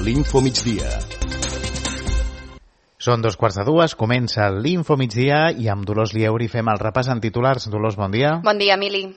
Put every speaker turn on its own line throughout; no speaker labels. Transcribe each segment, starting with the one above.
l'Info Migdia.
Són 2:15, comença l'Info Migdia i amb Dolors Lieuri fem el repàs en titulars. Dolors, bon dia.
Bon dia, Emili.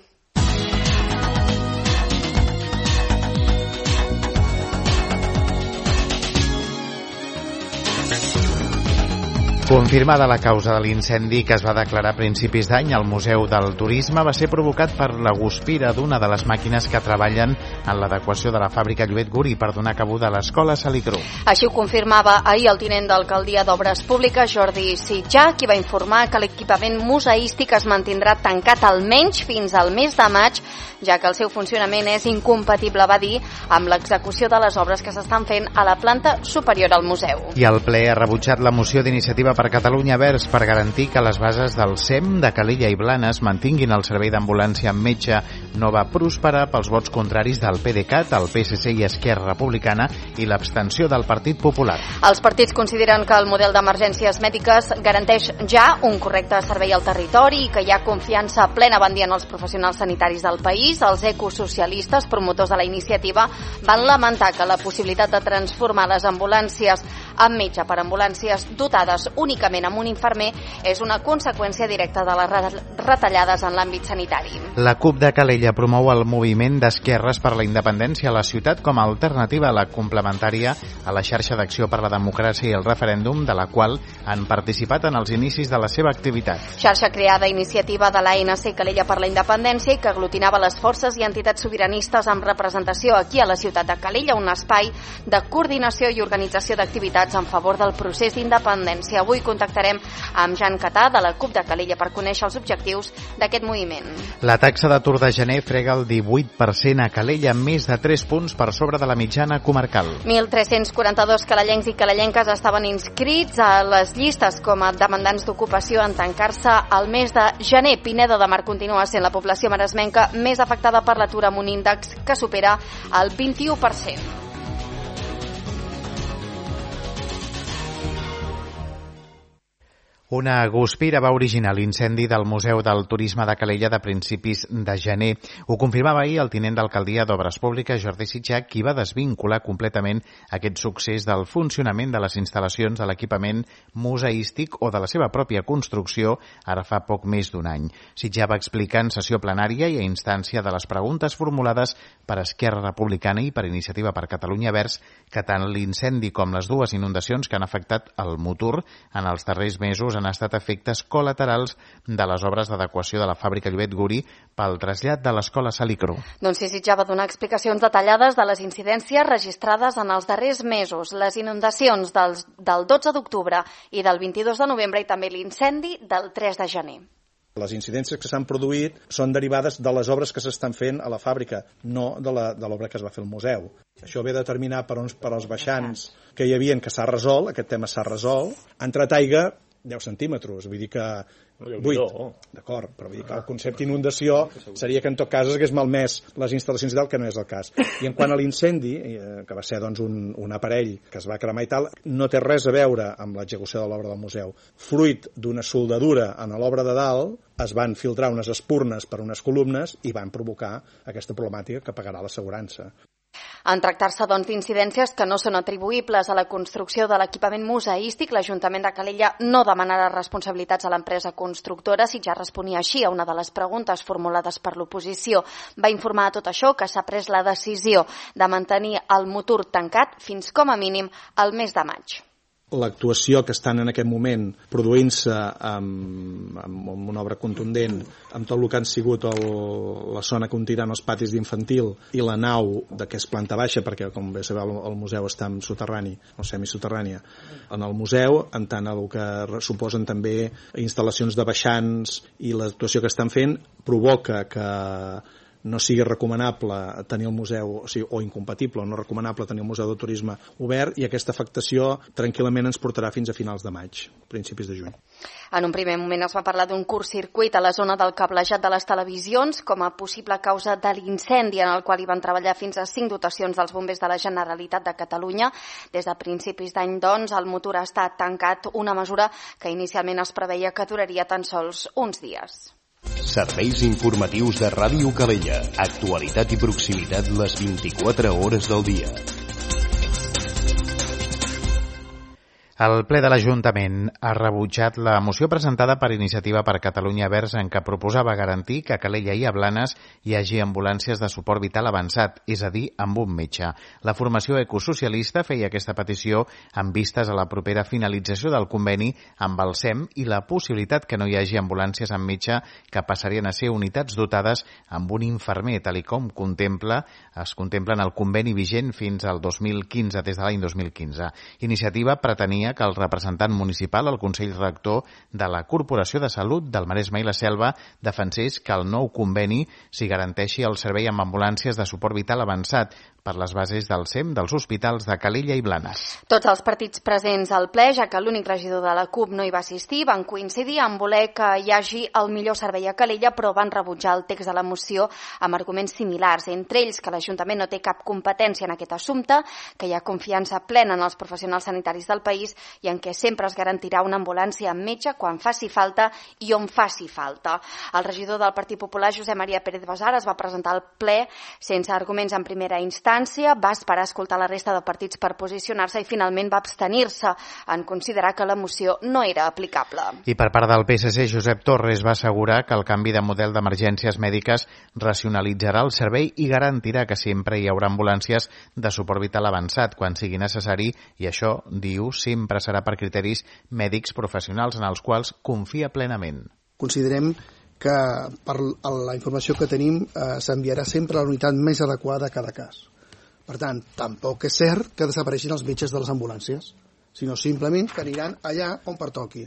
Confirmada la causa de l'incendi que es va declarar a principis d'any al Museu del Turisme va ser provocat per la guspira d'una de les màquines que treballen en l'adequació de la fàbrica Llobet Guri per donar cabuda a l'escola Salicru.
Així ho confirmava ahir el tinent d'alcaldia d'Obres Públiques, Jordi Sitjà, qui va informar que l'equipament museístic es mantindrà tancat almenys fins al mes de maig, ja que el seu funcionament és incompatible, va dir, amb l'execució de les obres que s'estan fent a la planta superior al museu.
I el ple ha rebutjat la moció d'iniciativa per Catalunya Verds per garantir que les bases del SEM de Calella i Blanes mantinguin el servei d'ambulància amb metge. No va prosperar pels vots contraris del PDeCAT, el PSC i Esquerra Republicana i l'abstenció del Partit Popular.
Els partits consideren que el model d'emergències mèdiques garanteix ja un correcte servei al territori i que hi ha confiança plena, van dir, en els professionals sanitaris del país. Els ecosocialistes, promotors de la iniciativa, van lamentar que la possibilitat de transformar les ambulàncies amb metge per ambulàncies dotades únicament amb un infermer és una conseqüència directa de les retallades en l'àmbit sanitari.
La CUP de Calella promou el moviment d'esquerres per la independència a la ciutat com a alternativa a la complementària a la xarxa d'acció per la democràcia i el referèndum, de la qual han participat en els inicis de la seva activitat.
Xarxa creada a iniciativa de l'ANC Calella per la independència i que aglutinava les forces i entitats sobiranistes amb representació aquí a la ciutat de Calella, un espai de coordinació i organització d'activitats en favor del procés d'independència. Avui contactarem amb Jan Catà, de la CUP de Calella, per conèixer els objectius d'aquest moviment.
La taxa d'atur de gener frega el 18% a Calella, més de 3 punts per sobre de la mitjana comarcal.
1.342 calellencs i calellenques estaven inscrits a les llistes com a demandants d'ocupació en tancar-se al mes de gener. Pineda de Mar continua sent la població maresmenca més afectada per l'atur, amb un índex que supera el 21%.
Una guspira va originar l'incendi del Museu del Turisme de Calella de principis de gener. Ho confirmava ahir el tinent d'alcaldia d'Obres Públiques, Jordi Sitjà, qui va desvincular completament aquest succés del funcionament de les instal·lacions de l'equipament museístic o de la seva pròpia construcció ara fa poc més d'un any. Sitjà va explicar en sessió plenària i a instància de les preguntes formulades per Esquerra Republicana i per Iniciativa per Catalunya Verds que tant l'incendi com les dues inundacions que han afectat el Motor en els darrers mesos han estat efectes col·laterals de les obres d'adequació de la fàbrica Llobet Guri pel trasllat de l'escola Salicru.
Doncs Sitjà va donar explicacions detallades de les incidències registrades en els darrers mesos, les inundacions del 12 d'octubre i del 22 de novembre i també l'incendi del 3 de gener.
Les incidències que s'han produït són derivades de les obres que s'estan fent a la fàbrica, no de l'obra que es va fer al museu. Això ve determinat per als baixants que hi havia, que s'ha resolt, aquest tema s'ha resolt. Ha entrat aigua 10 centímetres, vull dir que 8, d'acord, però vull dir que el concepte inundació seria que en tot cas hagués malmès les instal·lacions i tal, que no és el cas. I en quant a l'incendi, que va ser doncs, un aparell que es va cremar i tal, no té res a veure amb l'execució de l'obra del museu. Fruit d'una soldadura en l'obra de dalt, es van filtrar unes espurnes per unes columnes i van provocar aquesta problemàtica que pagarà l'assegurança.
En tractar-se, doncs, d'incidències que no són atribuïbles a la construcció de l'equipament museístic, l'Ajuntament de Calella no demanarà responsabilitats a l'empresa constructora. Si ja responia així a una de les preguntes formulades per l'oposició, va informar a tot això que s'ha pres la decisió de mantenir el Motor tancat fins com a mínim al mes de maig.
L'actuació que estan en aquest moment produint-se amb una obra contundent, amb tot el que han sigut la zona que continuen els patis d'infantil i la nau que és planta baixa, perquè com bé sabeu el museu està en soterrani o semisoterrània en el museu, en tant el que suposen també instal·lacions de baixants i l'actuació que estan fent provoca que no sigui recomanable tenir el museu, o incompatible o no recomanable tenir el Museu de Turisme obert, i aquesta afectació tranquil·lament ens portarà fins a finals de maig, principis de juny.
En un primer moment es va parlar d'un curtcircuit a la zona del cablejat de les televisions com a possible causa de l'incendi, en el qual hi van treballar fins a 5 dotacions dels bombers de la Generalitat de Catalunya. Des de principis d'any, doncs, el Motor ha estat tancat, una mesura que inicialment es preveia que duraria tan sols uns dies.
Serveis informatius de Ràdio Calella. Actualitat i proximitat les 24 hores del dia.
El ple de l'Ajuntament ha rebutjat la moció presentada per Iniciativa per Catalunya Verds en què proposava garantir que a Calella i a Blanes hi hagi ambulàncies de suport vital avançat, és a dir, amb un metge. La formació ecosocialista feia aquesta petició amb vistes a la propera finalització del conveni amb el SEM i la possibilitat que no hi hagi ambulàncies amb metge que passarien a ser unitats dotades amb un infermer, tal com es contempla en el conveni vigent fins al 2015, des de l'any 2015. Iniciativa pretenia que el representant municipal, el Consell Rector de la Corporació de Salut del Maresme i la Selva, defensés que el nou conveni s'hi garanteixi el servei amb ambulàncies de suport vital avançat per les bases del SEM dels hospitals de Calella i Blanes.
Tots els partits presents al ple, ja que l'únic regidor de la CUP no hi va assistir, van coincidir en voler que hi hagi el millor servei a Calella, però van rebutjar el text de la moció amb arguments similars, entre ells que l'Ajuntament no té cap competència en aquest assumpte, que hi ha confiança plena en els professionals sanitaris del país i en què sempre es garantirà una ambulància amb metge quan faci falta i on faci falta. El regidor del Partit Popular, Josep Maria Pérez Basar, es va presentar al ple sense arguments en primera instància, va esperar a escoltar la resta de partits per posicionar-se i finalment va abstenir-se en considerar que la moció no era aplicable.
I per part del PSC, Josep Torres va assegurar que el canvi de model d'emergències mèdiques racionalitzarà el servei i garantirà que sempre hi haurà ambulàncies de suport vital avançat quan sigui necessari i això, diu, sempre serà per criteris mèdics professionals en els quals confia plenament.
Considerem que per la informació que tenim s'enviarà sempre a la unitat més adequada a cada cas. Per tant, tampoc és cert que desapareixin els metges de les ambulàncies, sinó simplement que aniran allà on pertoqui.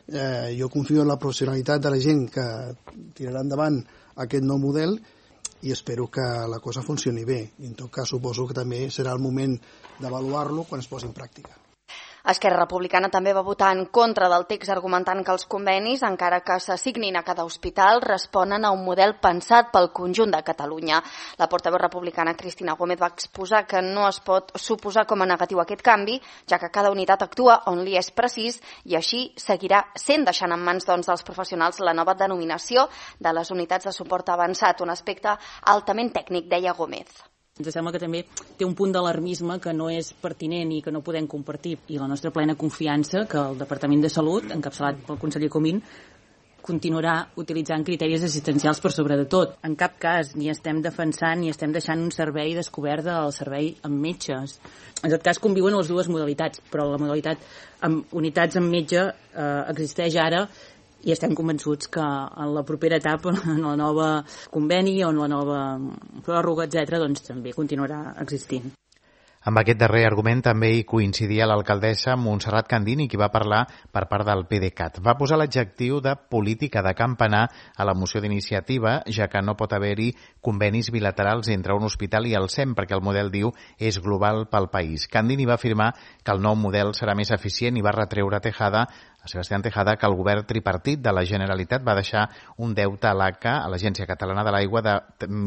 Jo confio en la professionalitat de la gent que tirarà endavant aquest nou model i espero que la cosa funcioni bé. I en tot cas suposo que també serà el moment d'avaluar-lo quan es posi en pràctica.
Esquerra Republicana també va votar en contra del text argumentant que els convenis, encara que s'assignin a cada hospital, responen a un model pensat pel conjunt de Catalunya. La portaveu republicana Cristina Gómez va exposar que no es pot suposar com a negatiu aquest canvi, ja que cada unitat actua on li és precís i així seguirà sent, deixant en mans dels professionals la nova denominació de les unitats de suport avançat, un aspecte altament tècnic, deia Gómez.
Ens sembla que també té un punt d'alarmisme que no és pertinent i que no podem compartir. I la nostra plena confiança que el Departament de Salut, encapçalat pel conseller Comín, continuarà utilitzant criteris assistencials per sobre de tot. En cap cas ni estem defensant ni estem deixant un servei descobert del servei amb metges. En tot cas conviuen les dues modalitats, però la modalitat amb unitats amb metge existeix ara i estem convençuts que en la propera etapa, en la nova conveni o en la nova pròrroga, etc., doncs també continuarà existint.
Amb aquest darrer argument també hi coincidia l'alcaldessa Montserrat Candini, qui va parlar per part del PDeCAT. Va posar l'adjectiu de política de campanar a la moció d'iniciativa, ja que no pot haver-hi convenis bilaterals entre un hospital i el SEM, perquè el model, diu, és global pel país. Candini va afirmar que el nou model serà més eficient i va retreure a Sebastián Tejada, que el govern tripartit de la Generalitat va deixar un deute a l'ACA, a l'Agència Catalana de l'Aigua, de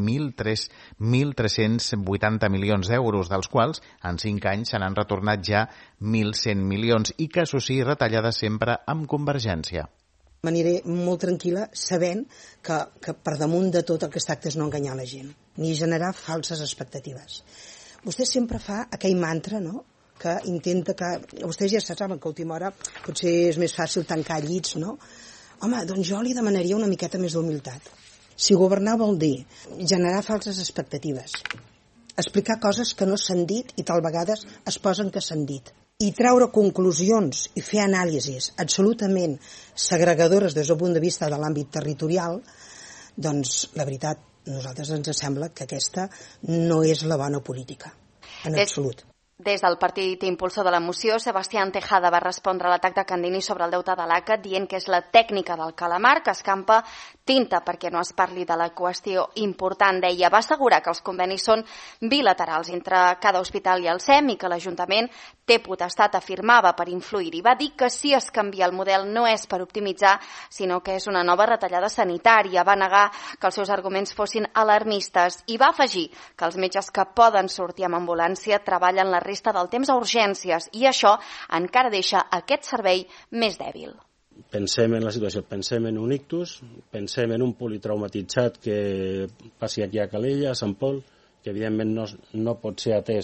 1.380 milions d'euros, dels quals en 5 anys se n'han retornat ja 1.100 milions i que, això sí, retallada sempre amb Convergència.
M'aniré molt tranquil·la sabent que per damunt de tot el que es tracta és no enganyar la gent, ni generar falses expectatives. Vostè sempre fa aquell mantra, no?, que intenta que... Vostès ja saben que a última hora potser és més fàcil tancar llits, no? Home, doncs jo li demanaria una miqueta més d'humilitat. Si governar vol dir generar falses expectatives, explicar coses que no s'han dit i tal vegades es posen que s'han dit, i treure conclusions i fer anàlisis absolutament segregadores des del punt de vista de l'àmbit territorial, doncs la veritat, a nosaltres ens sembla que aquesta no és la bona política, en absolut.
Des del partit impulsor de la moció, Sebastián Tejada va respondre a l'atac de Candini sobre el deute de l'ACA dient que és la tècnica del calamar que escampa tinta perquè no es parli de la qüestió important. Deia, va assegurar que els convenis són bilaterals entre cada hospital i el SEM i que l'Ajuntament té potestat, afirmava, per influir. I va dir que si es canvia el model no és per optimitzar, sinó que és una nova retallada sanitària. Va negar que els seus arguments fossin alarmistes i va afegir que els metges que poden sortir amb ambulància treballen la resta del temps a urgències i això encara deixa aquest servei més dèbil.
Pensem en la situació, pensem en un ictus, pensem en un politraumatitzat que passi aquí a Calella, a Sant Pol, que evidentment no pot ser atès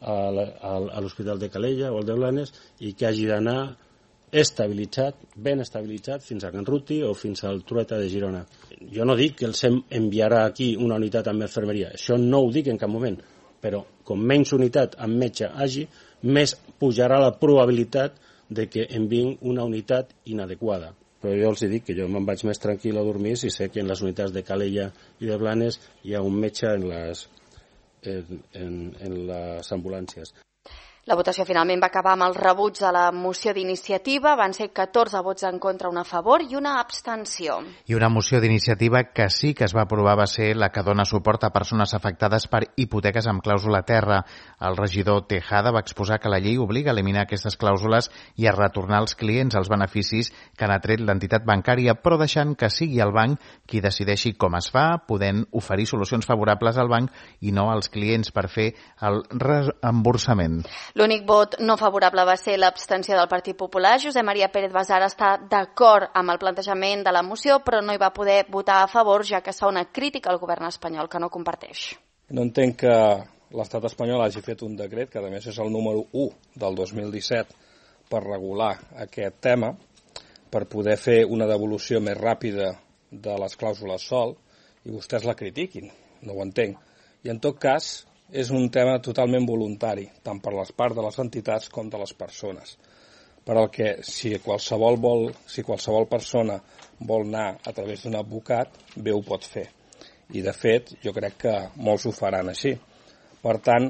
a l'Hospital de Calella o al de Blanes i que hagi d'anar estabilitzat, ben estabilitzat, fins a Can Ruti o fins al Trueta de Girona. Jo no dic que els enviarà aquí una unitat amb infermeria, això no ho dic en cap moment, però com menys unitat amb metge hagi, més pujarà la probabilitat de que enviïn una unitat inadequada. Però jo els dic que jo me'n vaig més tranquil a dormir si sé que en les unitats de Calella i de Blanes hi ha un metge en les ambulàncies.
La votació finalment va acabar amb el rebuig de la moció d'iniciativa. Van ser 14 vots en contra, un a favor i una abstenció.
I una moció d'iniciativa que sí que es va aprovar va ser la que dona suport a persones afectades per hipoteques amb clàusula terra. El regidor Tejada va exposar que la llei obliga a eliminar aquestes clàusules i a retornar als clients els beneficis que n'ha tret l'entitat bancària, però deixant que sigui el banc qui decideixi com es fa, podent oferir solucions favorables al banc i no als clients per fer el reemborsament.
L'únic vot no favorable va ser l'abstenció del Partit Popular. Josep Maria Pérez Basara està d'acord amb el plantejament de la moció, però no hi va poder votar a favor, ja que es fa una crítica al govern espanyol que no comparteix.
No entenc que l'estat espanyol hagi fet un decret, que a més és el número 1 del 2017, per regular aquest tema, per poder fer una devolució més ràpida de les clàusules sol, i vostès la critiquin. No ho entenc. I en tot cas, és un tema totalment voluntari, tant per les parts de les entitats com de les persones. Per al que, si qualsevol persona vol anar a través d'un advocat, bé ho pot fer. I, de fet, jo crec que molts ho faran així. Per tant,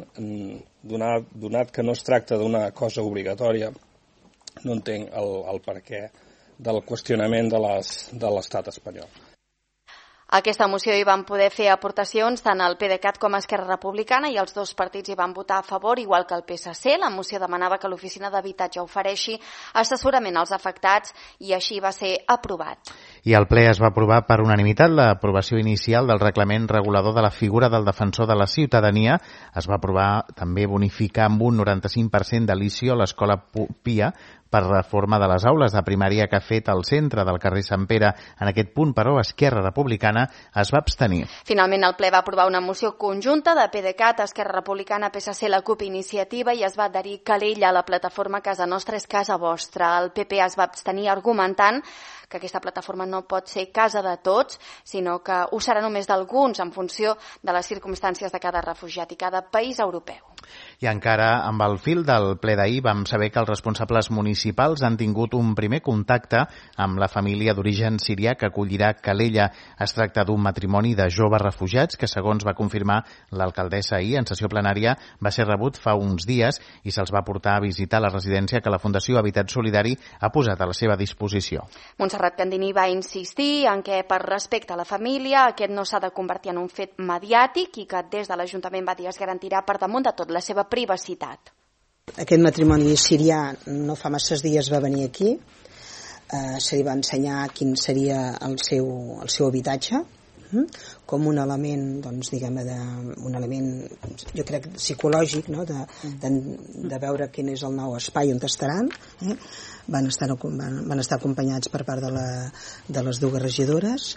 donat que no es tracta d'una cosa obligatòria, no entenc el perquè del qüestionament de l'estat espanyol.
A aquesta moció hi van poder fer aportacions tant el PDeCAT com Esquerra Republicana i els dos partits hi van votar a favor, igual que el PSC. La moció demanava que l'Oficina d'Habitatge ofereixi assessorament als afectats i així va ser aprovat.
I el ple es va aprovar per unanimitat l'aprovació inicial del reglament regulador de la figura del defensor de la ciutadania. Es va aprovar també bonificar amb un 95% de l'ICIO a l'Escola Pia per reforma de les aules de primària que ha fet el centre del carrer Sant Pere. En aquest punt, però, Esquerra Republicana es va abstenir.
Finalment, el ple va aprovar una moció conjunta de PDeCAT, Esquerra Republicana, PSC, la CUP Iniciativa i es va adherir Calella a la plataforma Casa Nostra és Casa Vostra. El PP es va abstenir argumentant que aquesta plataforma no pot ser casa de tots, sinó que ho serà només d'alguns en funció de les circumstàncies de cada refugiat i cada país europeu.
I encara amb el fil del ple d'ahir vam saber que els responsables municipals han tingut un primer contacte amb la família d'origen sirià que acollirà Calella. Es tracta d'un matrimoni de joves refugiats que, segons va confirmar l'alcaldessa ahir en sessió plenària, va ser rebut fa uns dies i se'ls va portar a visitar la residència que la Fundació Habitat Solidari ha posat a la seva disposició.
Montserrat Candini va insistir en que, per respecte a la família, aquest no s'ha de convertir en un fet mediàtic i que des de l'Ajuntament va dir es garantirà per damunt de tot la seva privacitat.
Aquest matrimoni sirià no fa masses dies va venir aquí, se li va ensenyar quin seria el seu habitatge, com un element, doncs, diguem-ne, un element, jo crec, psicològic, no? de veure quin és el nou espai on estaran. Van estar acompanyats per part de les dues regidores.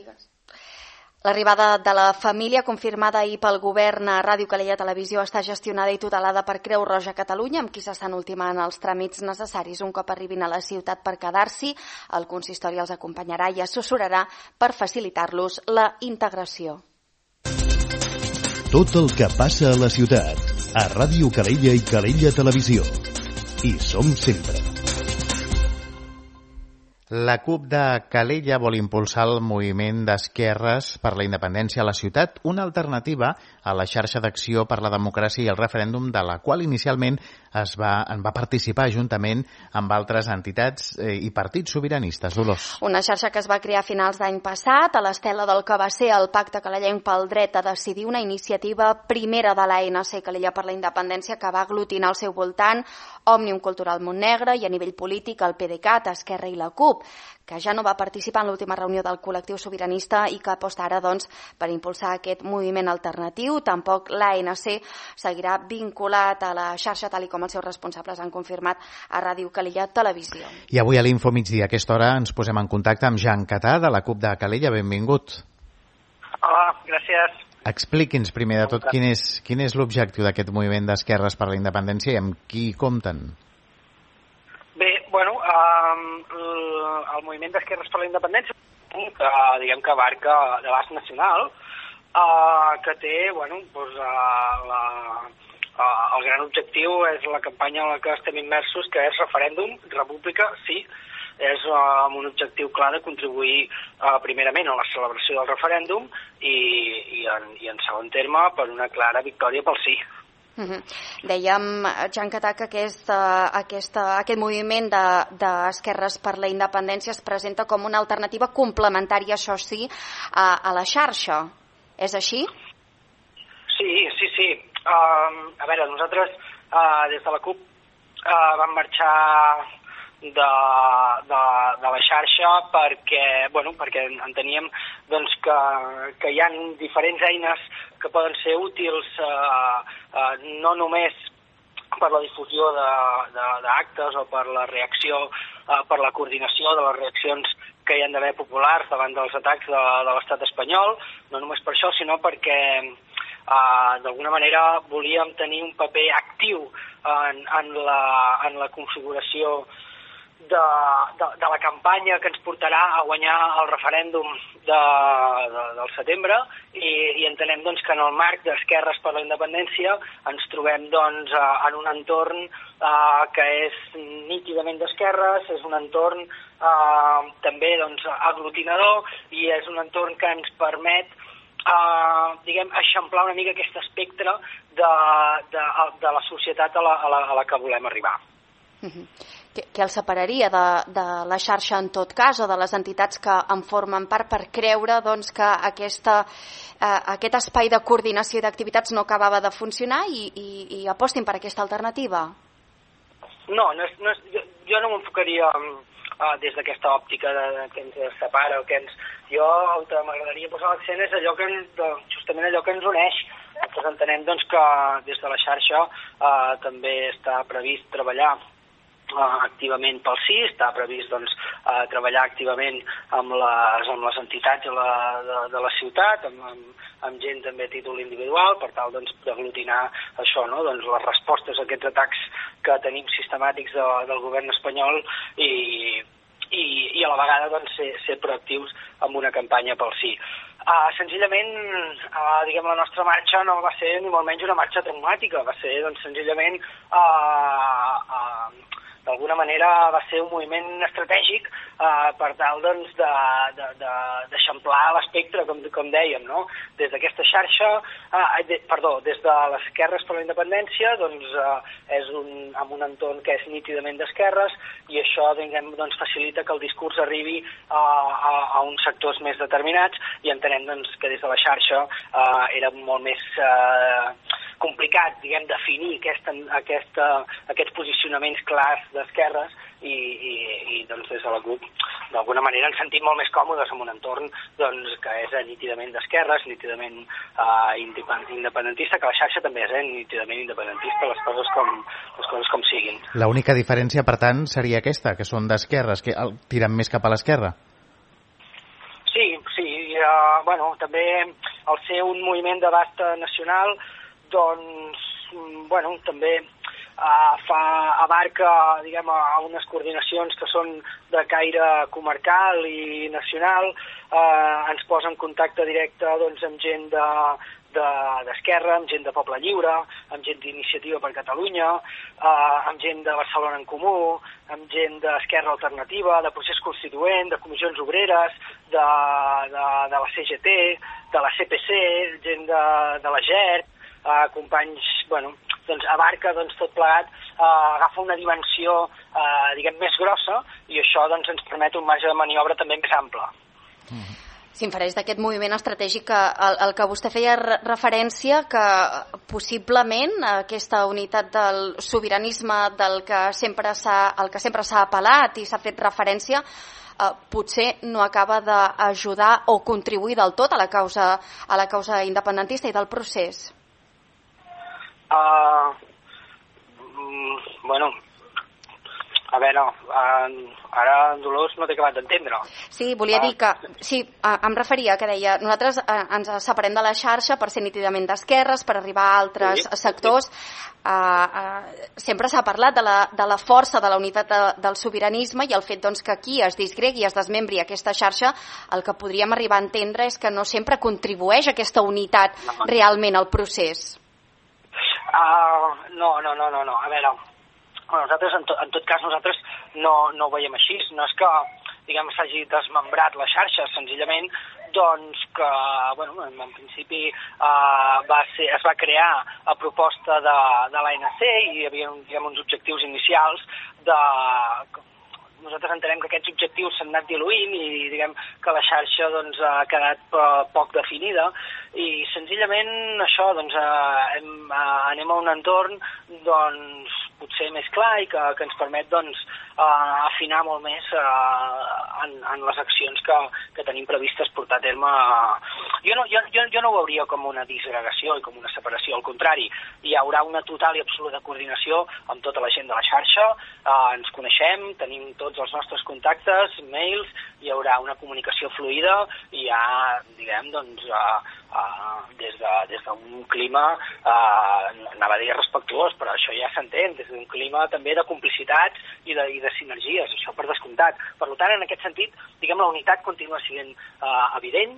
L'arribada de la família, confirmada ahir pel govern a Ràdio Calella Televisió, està gestionada i tutelada per Creu Roja Catalunya, amb qui s'estan ultimant els tràmits necessaris. Un cop arribin a la ciutat per quedar-s'hi, el consistori els acompanyarà i assessorarà per facilitar-los la integració.
Tot el que passa a la ciutat, a Ràdio Calella i Calella Televisió. Hi som sempre.
La CUP de Calella vol impulsar el moviment d'esquerres per la independència a la ciutat, una alternativa a la xarxa d'acció per la democràcia i el referèndum, de la qual inicialment en va participar juntament amb altres entitats i partits sobiranistes. Dolors.
Una xarxa que es va crear a finals d'any passat, a l'estela del que va ser el Pacte Calellenc pel dret a decidir, una iniciativa primera de l'ANC Calella per la independència que va aglutinar al seu voltant Òmnium Cultural Montnegre i a nivell polític el PDeCAT, Esquerra i la CUP, que ja no va participar en l'última reunió del col·lectiu sobiranista i que aposta ara per impulsar aquest moviment alternatiu. Tampoc l'ANC seguirà vinculat a la xarxa, tal com els seus responsables han confirmat a Ràdio Calella Televisió.
I avui a l'Info Migdia, a aquesta hora, ens posem en contacte amb Jan Catà, de la CUP de Calella. Benvingut.
Hola, gràcies.
Expliqui'ns primer de tot quin és l'objectiu d'aquest moviment d'esquerres per la independència i amb qui compten.
Bé, bueno, el moviment d'esquerres per la independència, que diguem que abarca l'abast nacional, que té, bueno, doncs, el gran objectiu és la campanya en la que estem immersos, que és referèndum, república, sí, és amb un objectiu clar de contribuir primerament a la celebració del referèndum i en segon terme per una clara victòria pel sí.
Dèiem, Jan Catà, que aquest moviment d'esquerres per la independència es presenta com una alternativa complementària, això sí, a la xarxa. És així?
Sí. A veure, nosaltres des de la CUP vam marxar de la xarxa perquè enteníem doncs, que hi ha diferents eines que poden ser útils no només per la difusió d'actes o per la reacció, per la coordinació de les reaccions que hi ha d'haver populars davant dels atacs de l'estat espanyol, no només per això, sinó perquè d'alguna manera volíem tenir un paper actiu en la configuració de la campanya que ens portarà a guanyar el referèndum del setembre i entenem doncs, que en el marc d'Esquerres per la Independència ens trobem doncs, en un entorn que és nítidament d'esquerres, és un entorn també doncs, aglutinador i és un entorn que ens permet eixamplar una mica aquest espectre de la societat a la que volem arribar.
Què el separaria de la xarxa en tot cas o de les entitats que en formen part per creure doncs, que aquest espai de coordinació i d'activitats no acabava de funcionar i apostin per aquesta alternativa?
No, jo no m'enfocaria des d'aquesta òptica que ens separa o que ens... Jo on m'agradaria posar l'accent és justament allò que ens uneix. Nosaltres entenem doncs, que des de la xarxa també està previst treballar activament pel sí, està previst doncs, treballar activament amb les entitats de la ciutat, amb gent també a títol individual, per tal doncs, d'aglutinar això, no? Doncs, les respostes a aquests atacs que tenim sistemàtics del govern espanyol i a la vegada doncs, ser proactius amb una campanya pel sí. Senzillament, la nostra marxa no va ser ni molt menys una marxa traumàtica, va ser doncs, senzillament d'alguna manera va ser un moviment estratègic per tal doncs, d'eixamplar l'espectre, com dèiem, no? Des d'aquesta xarxa, des de les Esquerres per la Independència, doncs, és amb un entorn que és nítidament d'esquerres i això doncs, facilita que el discurs arribi a uns sectors més determinats i entenem doncs, que des de la xarxa era molt més complicat, definir aquests posicionaments clars d'esquerres i doncs des de la CUP d'alguna manera ens sentim molt més còmodes en un entorn doncs, que és nítidament d'esquerres, nítidament independentista, que la xarxa també és nítidament independentista, les coses com siguin.
L'única diferència, per tant, seria aquesta, que són d'esquerres, que tiren més cap a l'esquerra?
Sí, també al ser un moviment d'abast nacional doncs, també abarca a unes coordinacions que són de caire comarcal i nacional, ens posa en contacte directe doncs, amb gent d'Esquerra, amb gent de Poble Lliure, amb gent d'Iniciativa per Catalunya, amb gent de Barcelona en Comú, amb gent d'Esquerra Alternativa, de Procés Constituent, de Comissions Obreres, de la CGT, de la CPC, gent de la GERT, companys, doncs abarca doncs, tot plegat, agafa una dimensió més grossa i això doncs, ens permet un marge de maniobra també més ample.
S'infereix d'aquest moviment estratègic el que vostè feia referència, que possiblement aquesta unitat del sobiranisme del que sempre s'ha apel·lat i s'ha fet referència potser no acaba d'ajudar o contribuir del tot a la causa independentista i del procés.
A veure, ara en Dolors no t'he acabat d'entendre.
Sí, volia dir que... Sí, em referia que deia, nosaltres ens separem de la xarxa per ser nítidament d'esquerres, per arribar a altres sectors. Sempre s'ha parlat de la força de la unitat del sobiranisme i el fet doncs, que aquí es disgregui i es desmembri aquesta xarxa, el que podríem arribar a entendre és que no sempre contribueix aquesta unitat realment al procés.
No. A veure, nosaltres, en tot cas, nosaltres no ho veiem així. No és que, diguem, s'hagi desmembrat la xarxa, senzillament, doncs que, bueno, en principi es va crear a proposta de l'ANC i hi havia, diguem, uns objectius inicials de... Nosaltres entenem que aquests objectius s'han anat diluint i diguem que la xarxa doncs, ha quedat poc definida i senzillament això doncs, anem a un entorn doncs, potser més clar i que ens permet doncs, afinar molt més en les accions que tenim previstes portar a terme. Jo no ho veuria com una disgregació i com una separació, al contrari, hi haurà una total i absoluta coordinació amb tota la gent de la xarxa, ens coneixem, tenim tots els nostres contactes, mails, hi haurà una comunicació fluida i hi ha, diguem, doncs, des d'un clima, anava a dir respectuós, però això ja s'entén, des d'un clima també de complicitats i de sinergies, això per descomptat. Per tant, en aquest sentit, diguem, la unitat continua sent evident,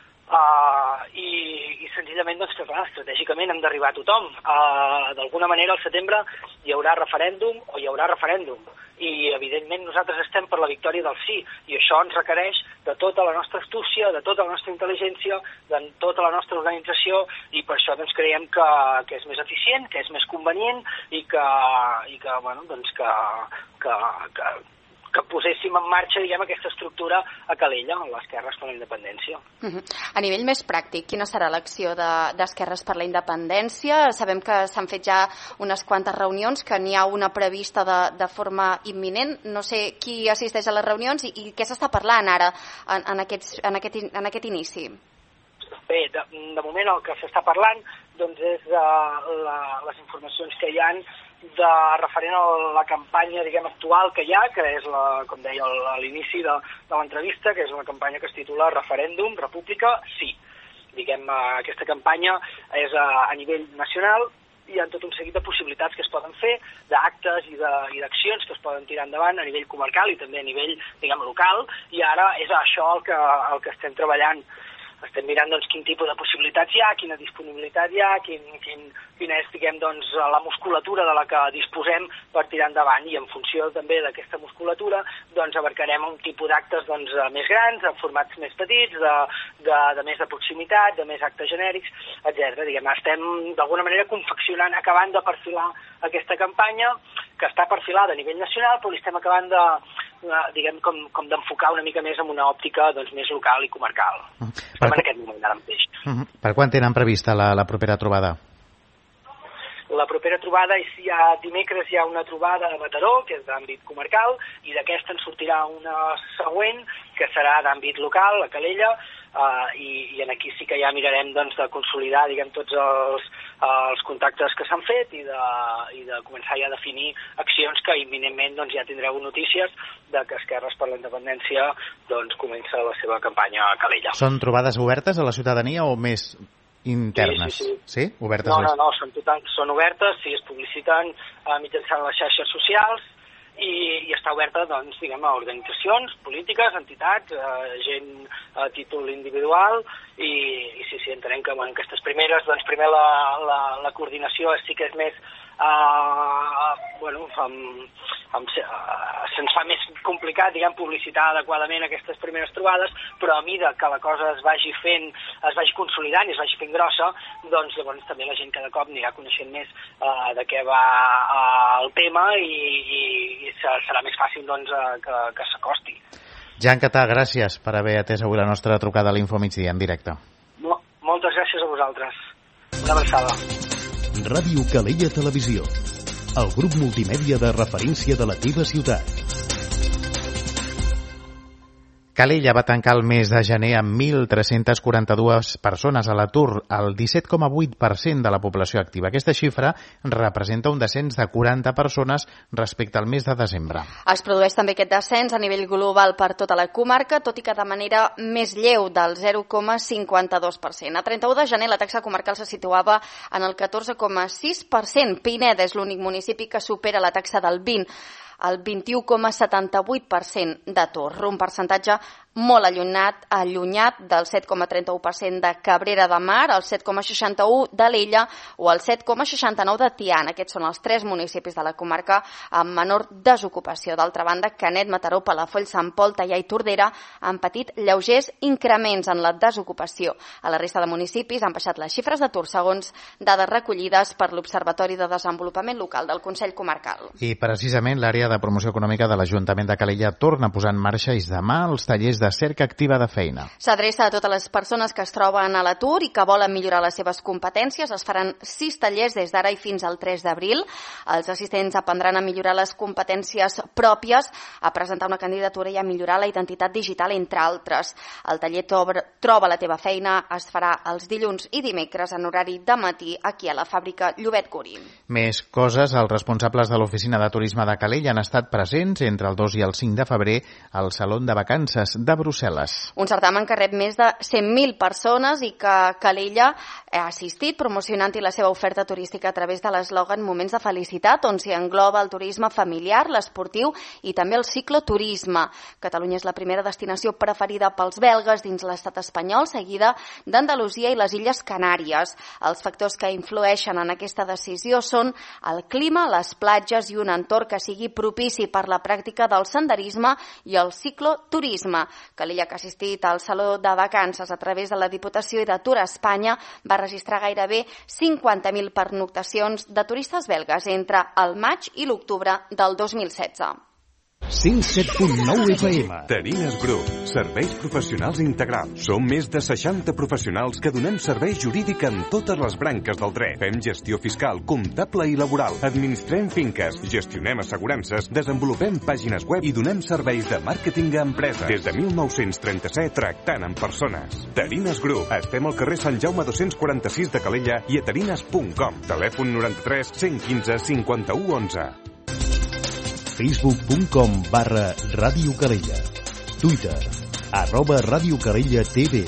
i senzillament doncs, que, clar, estratègicament hem d'arribar a tothom. D'alguna manera al setembre hi haurà referèndum o hi haurà referèndum i evidentment nosaltres estem per la victòria del sí i això ens requereix de tota la nostra astúcia, de tota la nostra intel·ligència, de tota la nostra organització i per això doncs, creiem que és més eficient, que és més convenient i que bueno, doncs que poséssim en marxa, diguem, aquesta estructura a Calella, a l'Esquerres per la Independència.
A nivell més pràctic, quina serà l'acció d'Esquerres per la Independència? Sabem que s'han fet ja unes quantes reunions, que n'hi ha una prevista de forma imminent. No sé qui assisteix a les reunions i què s'està parlant ara en aquest inici.
Bé, de moment el que s'està parlant doncs, és les informacions que hi ha referent a la campanya, diguem, actual que hi ha, que és, com deia a l'inici de l'entrevista, que és una campanya que es titula Referèndum, República, sí. Diguem, aquesta campanya és a nivell nacional, hi ha tot un seguit de possibilitats que es poden fer, d'actes i d'accions que es poden tirar endavant a nivell comarcal i també a nivell, diguem, local, i ara és això el que estem treballant. Estem mirant doncs, quin tipus de possibilitats hi ha, quina disponibilitat hi ha, quina és, diguem, doncs, la musculatura de la que disposem per tirar endavant i en funció també d'aquesta musculatura doncs, abarcarem un tipus d'actes doncs, més grans, en formats més petits, de més de proximitat, de més actes genèrics, etc. Estem d'alguna manera confeccionant, acabant de perfilar aquesta campanya que està perfilada a nivell nacional però li estem acabant de diguem, com d'enfocar una mica més en una òptica doncs, més local i comarcal. En aquest moment, ara mateix.
Per quan tenen prevista la propera trobada?
La propera trobada, dimecres hi ha una trobada a Mataró, que és d'àmbit comarcal, i d'aquesta en sortirà una següent, que serà d'àmbit local, a Calella, i aquí sí que ja mirarem doncs, de consolidar diguem, tots els contactes que s'han fet i de començar ja a definir accions que imminentment doncs, ja tindreu notícies de que Esquerres per la Independència doncs, comença la seva campanya a Calella.
Són trobades obertes a la ciutadania o més internes? Sí? Obertes
no, són obertes, sí, es publiciten mitjançant les xarxes socials i està oberta doncs, diguem, a organitzacions polítiques, entitats, gent a títol individual i sí, entenem que en aquestes primeres, doncs primer la coordinació sí que és més se'ns fa més complicat, diguem, publicitar adequadament aquestes primeres trobades, però a mesura que la cosa es vagi fent, es vagi consolidant i es vagi fent grossa, doncs llavors també la gent cada cop anirà coneixent més de què va el tema i serà més fàcil doncs, que s'acosti.
Jan Catà, gràcies per haver atès avui la nostra trucada a l'Info Migdia en directe.
Moltes gràcies a vosaltres. Una abraçada.
Ràdio Calella Televisió, el grup multimèdia de referència de la teva ciutat.
Calella va tancar el mes de gener amb 1.342 persones a l'atur, el 17,8% de la població activa. Aquesta xifra representa un descens de 40 persones respecte al mes de desembre.
Es produeix també aquest descens a nivell global per tota la comarca, tot i que de manera més lleu, del 0,52%. A 31 de gener la taxa comarcal se situava en el 14,6%. Pineda és l'únic municipi que supera la taxa del 20%. El 21,78% d'atur, un percentatge molt allunyat del 7,31% de Cabrera de Mar, el 7,61% de l'Ella o el 7,69% de Tiana. Aquests són els 3 municipis de la comarca amb menor desocupació. D'altra banda, Canet, Mataró, Palafolls, Sant Pol, Teià i Tordera han patit lleugers increments en la desocupació. A la resta de municipis han baixat les xifres d'atur segons dades recollides per l'Observatori de Desenvolupament Local del Consell Comarcal.
I precisament l'àrea de promoció econòmica de l'Ajuntament de Calella torna a posar en marxa és demà els tallers de cerca activa de feina.
S'adreça a totes les persones que es troben a l'atur i que volen millorar les seves competències. Es faran 6 tallers des d'ara i fins al 3 d'abril. Els assistents aprendran a millorar les competències pròpies, a presentar una candidatura i a millorar la identitat digital, entre altres. El taller Troba la teva feina es farà els dilluns i dimecres en horari de matí aquí a la fàbrica Llobet Curí.
Més coses, els responsables de l'Oficina de Turisme de Calella han estat presents entre el 2 i el 5 de febrer al Saló de Vacances de Brussel·les.
Un certamen que rep més de 100.000 persones i que Calella ha assistit promocionant-hi la seva oferta turística a través de l'eslògan Moments de Felicitat, on s'hi engloba el turisme familiar, l'esportiu i també el cicloturisme. Catalunya és la primera destinació preferida pels belgues dins l'estat espanyol, seguida d'Andalusia i les Illes Canàries. Els factors que influeixen en aquesta decisió són el clima, les platges i un entorn que sigui propici per la pràctica del senderisme i el cicloturisme. Calella, que ha assistit al Saló de Vacances a través de la Diputació i d'Atur a Espanya, va registrar gairebé 50.000 pernoctacions de turistes belgues entre el maig i l'octubre del 2016.
107.9 FM.
Terines Group, serveis professionals integrals. Som més de 60 professionals que donem servei jurídic en totes les branques del dret. Fem gestió fiscal, comptable i laboral. Administrem finques, gestionem assegurances, desenvolupem pàgines web i donem serveis de màrqueting a empreses. Des de 1937 tractant amb persones. Terines Group. Estem al carrer Sant Jaume 246 de Calella i a terines.com. Telèfon 93 115 51 11.
Facebook.com/Ràdio Calella. Twitter @Ràdio Calella TV.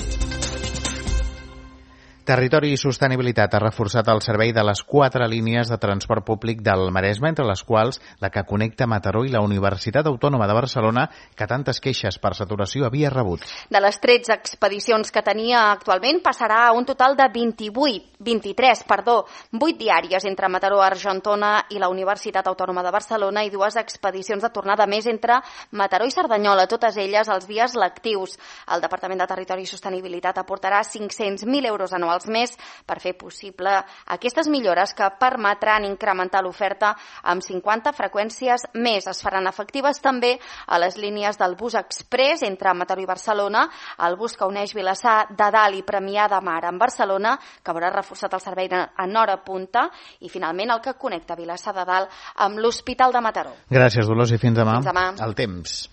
Territori i Sostenibilitat ha reforçat el servei de les 4 línies de transport públic del Maresme, entre les quals la que connecta Mataró i la Universitat Autònoma de Barcelona, que tantes queixes per saturació havia rebut.
De les 13 expedicions que tenia actualment, passarà a un total de 23, 8 diàries entre Mataró, Argentona i la Universitat Autònoma de Barcelona i 2 expedicions de tornada més entre Mataró i Cerdanyola, totes elles els dies lectius. El Departament de Territori i Sostenibilitat aportarà 500.000 euros anuals més per fer possible aquestes millores que permetran incrementar l'oferta amb 50 freqüències més. Es faran efectives també a les línies del bus express entre Mataró i Barcelona, el bus que uneix Vilassar de Dalt i Premià de Mar amb Barcelona, que veurà reforçat el servei en hora punta, i finalment el que connecta Vilassar de Dalt amb l'Hospital de Mataró.
Gràcies, Dolors, i fins demà.
Fins demà.
El temps.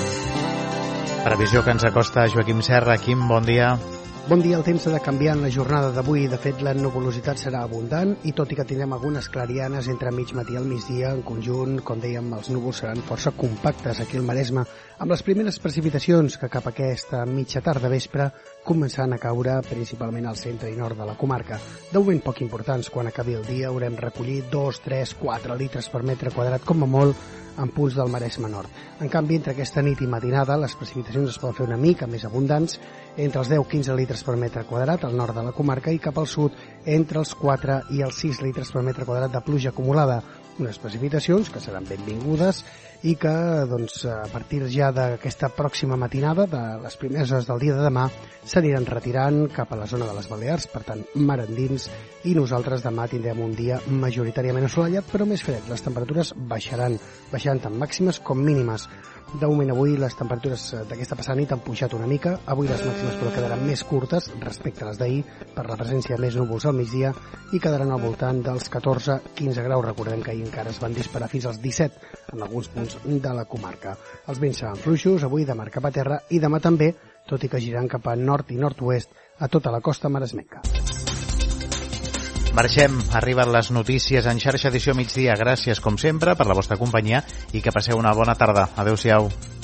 Previsió que ens acosta Joaquim Serra. Quim, bon dia.
Bon dia, el temps ha de canviar en la jornada d'avui. De fet, la nuvolositat serà abundant i tot i que tindrem algunes clarianes entre mig matí i al migdia, en conjunt, com dèiem, els núvols seran força compactes aquí al Maresme, amb les primeres precipitacions que cap a aquesta mitja tarda vespre començaran a caure principalment al centre i nord de la comarca. De moment poc importants, quan acabi el dia haurem recollit 2, 3, 4 litres per metre quadrat com a molt en punts del Maresme Nord. En canvi, entre aquesta nit i matinada, les precipitacions es poden fer una mica més abundants, entre els 10-15 litres per metre quadrat al nord de la comarca i cap al sud entre els 4 i els 6 litres per metre quadrat de pluja acumulada. Unes precipitacions que seran benvingudes i que doncs, a partir ja d'aquesta pròxima matinada, de les primeres hores del dia de demà, s'aniran retirant cap a la zona de les Balears, per tant, mar endins, i nosaltres demà tindrem un dia majoritàriament assolellat, però més fred. Les temperatures baixaran tant màximes com mínimes. De moment avui les temperatures d'aquesta passada nit han pujat una mica, avui les màximes però quedaran més curtes respecte a les d'ahir per la presència de més núvols al
al migdia i quedaran al voltant dels 14-15 graus. Recordem que ahir encara es van disparar fins als 17 en alguns punts de la comarca. Els vents seran fluixos, avui de mar cap a terra i demà també, tot i que giran cap a nord i nord-oest a tota la costa maresmenca.
Marxem, arriben les notícies en xarxa edició migdia. Gràcies, com sempre, per la vostra companyia i que passeu una bona tarda. Adéu-siau.